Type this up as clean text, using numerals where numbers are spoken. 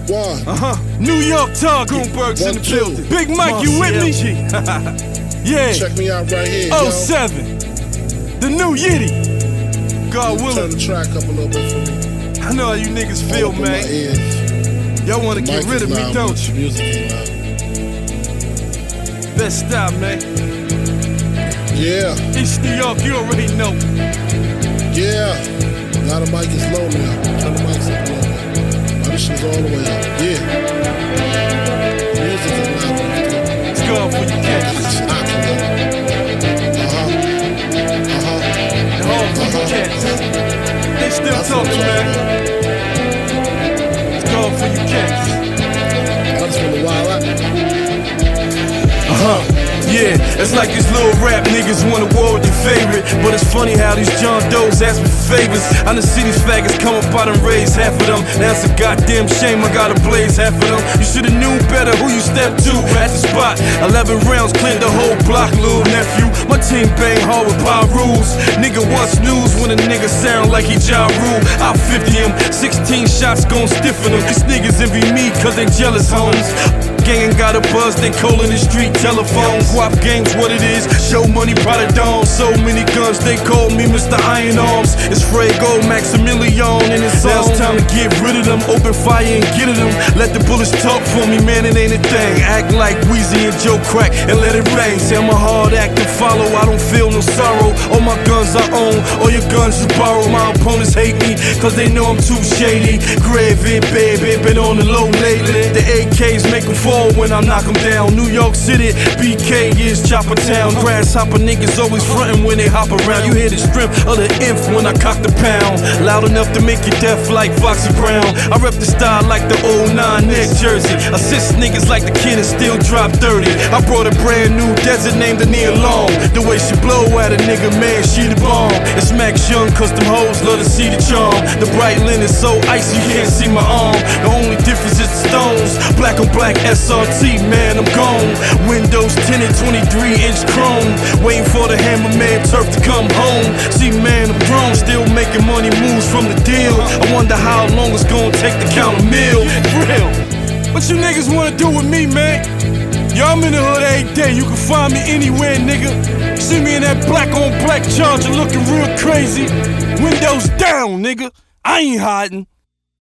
New York Tar, Goonberg's in the building. Big Mike, you with me? Yeah. Check me out right here, 07. The new Yitty. God willing. Turn the track up a little bit for me. I know how you niggas feel, man. Y'all wanna get rid of me, don't you? Music ain't loud. Best stop, man. Yeah. East New York, you already know. Yeah. Now the mic is low now. Turn the mics up a little bit. Now this shit's all the way up. Yeah. Music is loud. It's good for you cats. It's hot for them. And all for you cats. They still talking, man. It's good for you cats. I just wanna wild out. Yeah, it's like these little rap niggas wanna war with your favorite. But it's funny how these John Does ask me for favors. I done see these faggots come up, I done raise half of them. Now it's a goddamn shame I gotta blaze half of them. You shoulda knew better who you stepped to at the spot. 11 rounds cleared the whole block, little nephew. My team bang hard with power rules. Nigga wants news when a nigga sound like he Ja Rule. I'll 50 him, 16 shots gon' stiffen him. These niggas envy me cause they jealous homes. Gang got a buzz, they callin' the street telephone. Guap game's what it is, show money, product on. So many guns, they call me Mr. Iron Arms. It's Fuego, Maximilian in his zone. Now it's time to get rid of them, open fire and get at them. Let the bullets talk for me, man, it ain't a thing. Act like Weezy and Joe Crack and let it rain. Say I'm a hard act to follow, I don't feel no sorrow. All my guns I own, all your guns you borrow. My opponents hate me, cause they know I'm too shady. Gravy, baby, been on the low lately. The AKs make them fall when I knock them down. New York City, BK is Chopper Town. Grasshopper niggas always frontin' when they hop around. You hear the strength of the inf when I cock the pound. Loud enough to make you deaf like Foxy Brown. I rep the style like the old 9 neck jersey. Assist niggas like the kid and still drop 30. I brought a brand new desert named the Nia Long. The way she blow at a nigga, man, she the bomb. It's Max Young, custom hoes, love to see the charm. The bright linen so icy you can't see my arm. The only difference is the stones. Black on black SRT, man, I'm gone. Windows tinted 23-inch chrome. Waiting for the hammerman turf to come home. See, man, I'm grown, still making money moves from the deal. I wonder how long it's gonna take to count a meal. Real. What you niggas wanna do with me, man? Yo, I'm in the hood every day. You can find me anywhere, nigga. See me in that black on black Charger looking real crazy. Windows down, nigga. I ain't hiding.